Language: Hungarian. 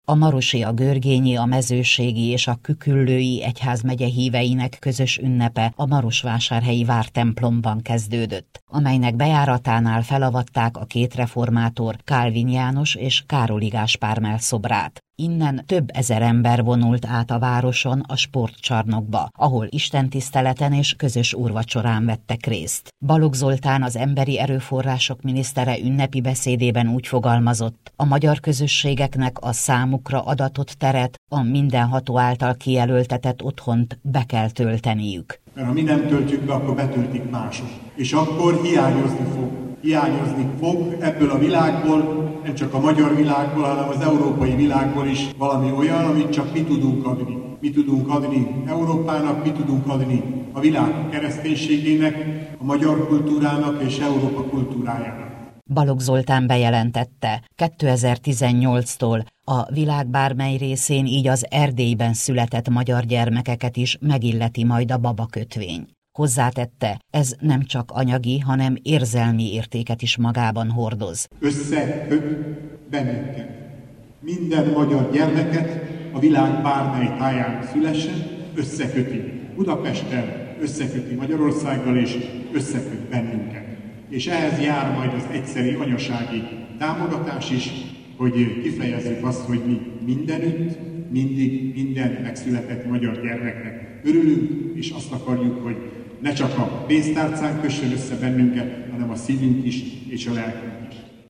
A marosi, a görgényi, a mezőségi és a küküllői egyházmegye híveinek közös ünnepe a marosvásárhelyi vártemplomban kezdődött, amelynek bejáratánál felavatták a két reformátor, Kálvin János és Károli Gáspár mellszobrát. Innen több ezer ember vonult át a városon a sportcsarnokba, ahol istentiszteleten és közös úrvacsorán vettek részt. Balogh Zoltán, az emberi erőforrások minisztere ünnepi beszédében úgy fogalmazott: a magyar közösségeknek a számukra adatott teret, a mindenható által kijelöltetett otthont be kell tölteniük. Mert ha mi nem töltjük be, akkor betöltik mások. És akkor hiányozni fog. Hiányozni fog ebből a világból, nem csak a magyar világból, hanem az európai világból is valami olyan, amit csak mi tudunk adni. Mi tudunk adni Európának, mi tudunk adni a világ kereszténységének, a magyar kultúrának és Európa kultúrájának. Balogh Zoltán bejelentette, 2018-tól a világ bármely részén, így az Erdélyben született magyar gyermekeket is megilleti majd a babakötvény. Hozzátette, ez nem csak anyagi, hanem érzelmi értéket is magában hordoz. Összeköt bennünket. Minden magyar gyermeket a világ bármely táján szülessen, összeköti Budapesten, összeköti Magyarországgal és összeköt bennünket. És ehhez jár majd az egyszeri anyasági támogatás is, hogy kifejezzük azt, hogy mi mindenütt, mindig minden megszületett magyar gyermeknek örülünk, és azt akarjuk, hogy ne csak a pénztárcánk kössön össze bennünket, hanem a szívünk is és a lelkünk is.